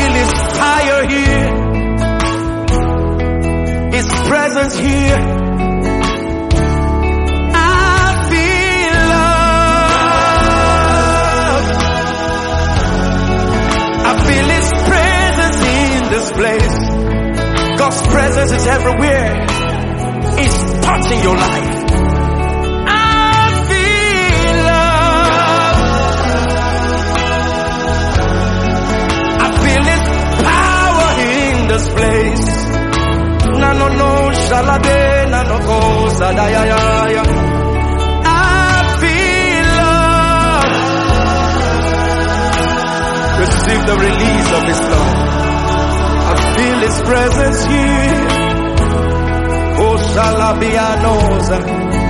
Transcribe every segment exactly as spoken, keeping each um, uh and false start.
feel His fire here, His presence here. I feel love. I feel His presence in this place. God's presence is everywhere. It's touching your life. This place, na no no shalade na no ko sadaya ya ya. I feel love. Receive the release of His love. I feel His presence here. Oh shalabianosa.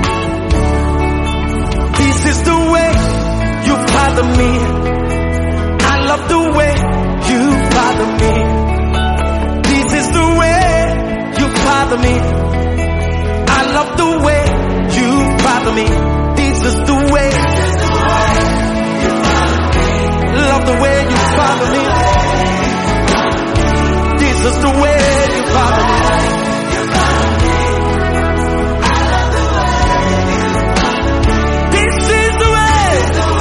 This is the way you father me. I love the way you father me. This is the way you father me. I love the way you father me. This is the way. Love the way you father me. This is the way you father me. This is the way.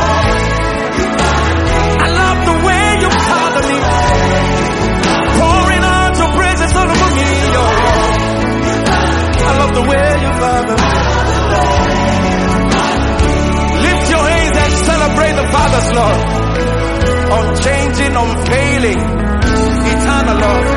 I love the way you father me. I love the way you father me. Lift your hands and celebrate the Father's love. Unchanging, unfailing, eternal love.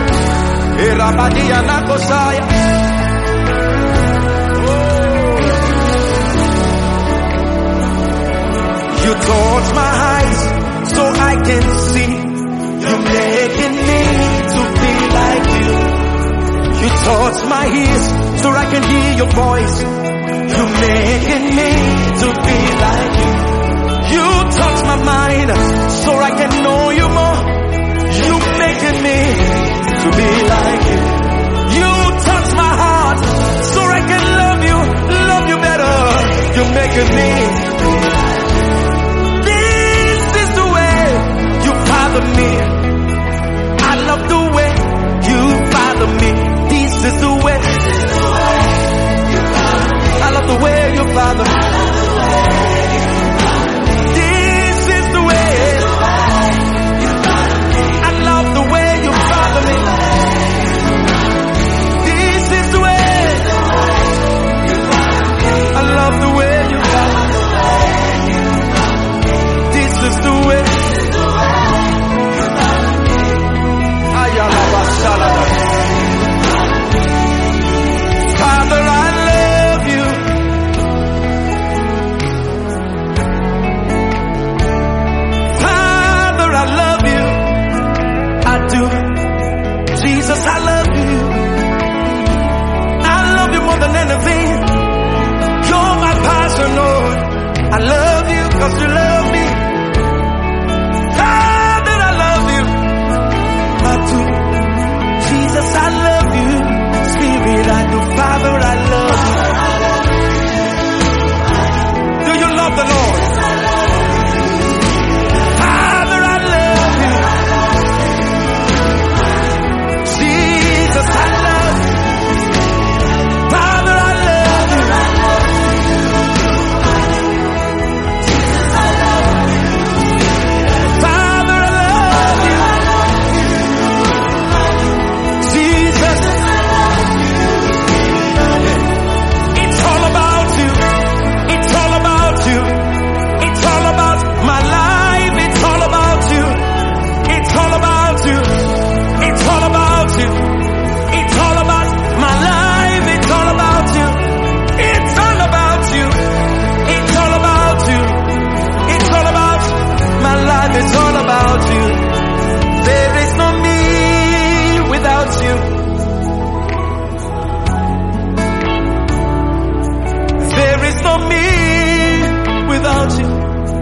You touch my eyes so I can see. You're making me to be like you. You touch my ears so I can hear your voice. You're making me to be like you. You touch my mind so I can know you more. You're making me to be like you. You touch my heart so I can love you, love you better. You're making me. This is the way you father me. I love the way you father me. This is the way. I love the way you father me. This is the way. I love the way you father me. This is the way. I love the way you father me. This is the way. Father, I love you. Father, I love you. I do. Jesus, I love you. I love you more than anything. You're my passion, Lord. I love you because you love me. Father, I love you. I do. Jesus, I love you. Spirit, I do. Father, I love you. Do you love the Lord? Father, I love you. Jesus, I love you. Father, I love you. Father, I love you. Jesus, it's all about you. It's all about you. It's all about my life. It's all about you. It's all about you. It's all about you. It's all about my life. It's all about you. It's all about you. It's all about you. It's all about my life. It's all about you. There is no me without you. There is no me without you.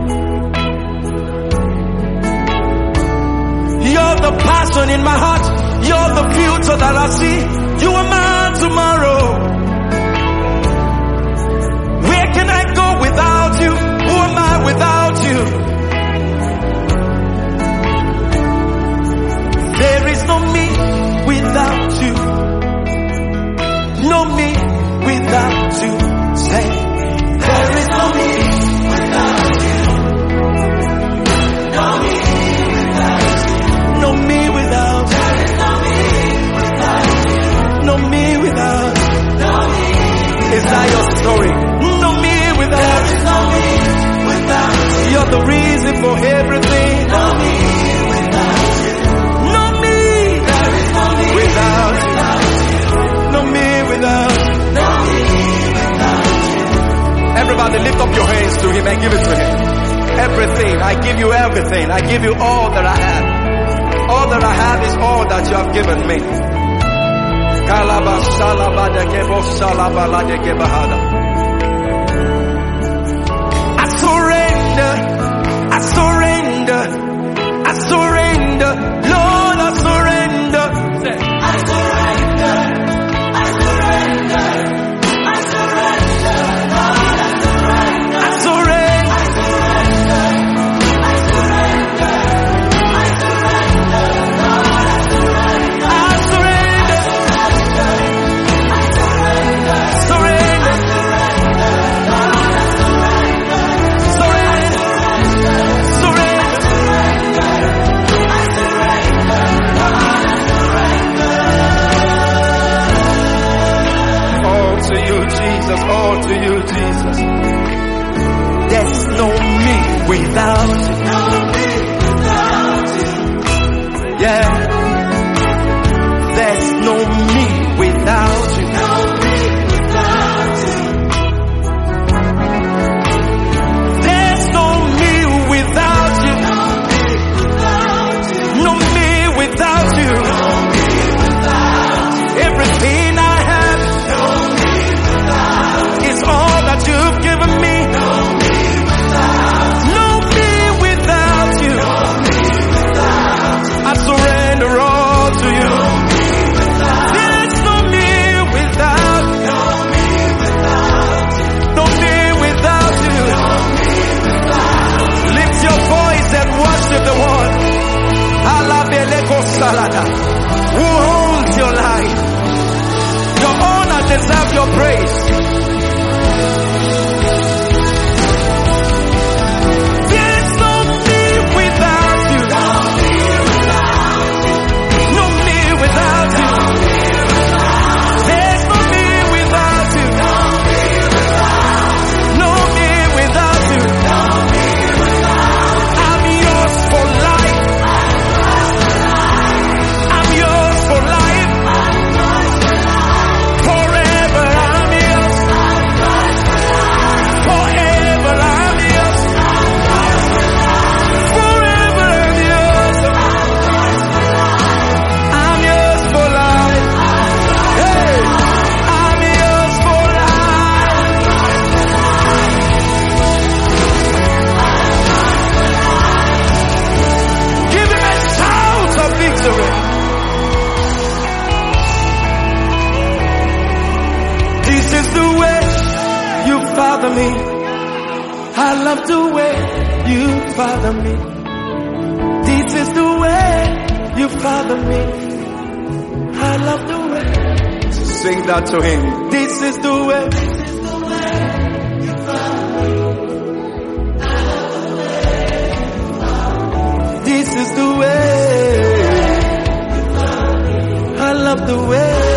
You're the passion in my heart. You're the future that I see. You are my tomorrow. Where can I go without you? Who am I without you? There Amen. Give it to him. Everything. I give you everything. I give you all that I have. All that I have is all that you have given me. I surrender. I surrender. I surrender. Lord, I surrender. I surrender. I surrender. I surrender. Lord, I surrender. I surrender. I surrender. I surrender. Lord, I surrender. I surrender. I surrender. Surrender. All to you, Jesus. There's no me without you. No me without you. Yeah. There's no me without you. No me without you. There's no me without you. No me without you. No me without you. No me without you. Everything I have. No me without. It's all that you've given me. No me without. No me without you. No me without. I surrender all to you. No me without. There's no me without. No me without. No me without you. No me without. Lift your voice and worship the one. Alabeleko salada. Who owns your life? Your honor deserves your praise. There's no me without you. No me without you. No me without you. There's no me without you. No me without. No me without you. No me without. I'm yours for life. I'm yours for life. Forever I'm yours. Forever I'm yours. Forever I'm yours. I'm yours for life. Hey, I'm yours for life. Give him a shout of victory. This is the way you father me. I love the way you father me. This is the way you father me. I love the way. Sing that to him. This is the way. This is the way. I love the way.